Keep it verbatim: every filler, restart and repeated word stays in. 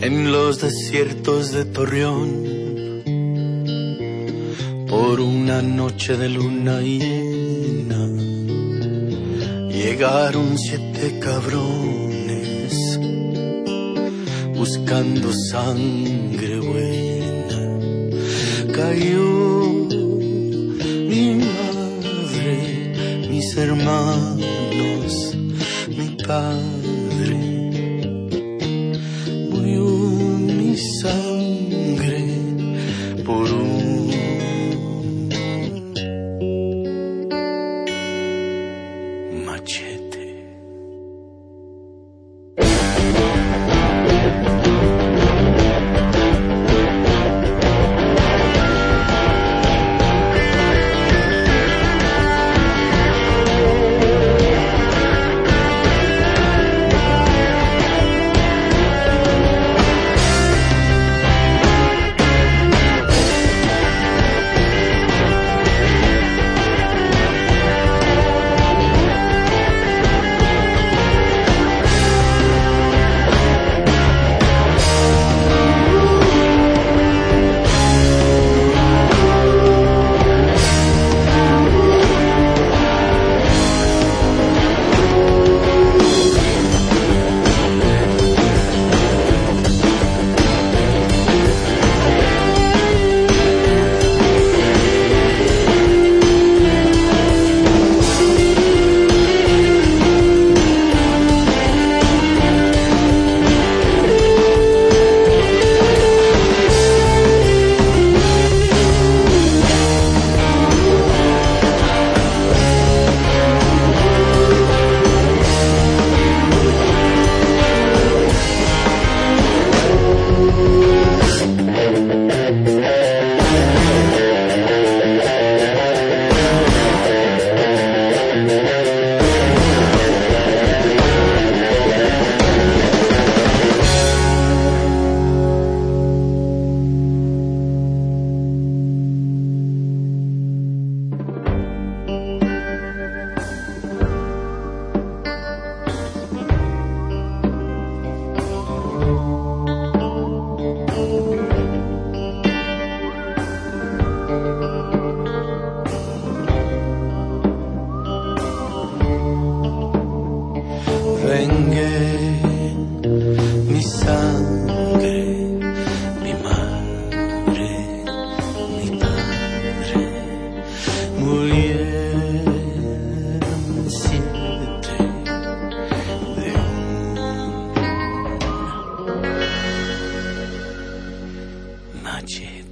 en los desiertos de Torreón, por una noche de luna llena, llegaron siete cabrones buscando sangre buena. Cayó mi madre, mis hermanos, mi padre, murió mi sangre por un machete. Vengue mi sangre, mi madre, mi padre, murieron siete de un machete.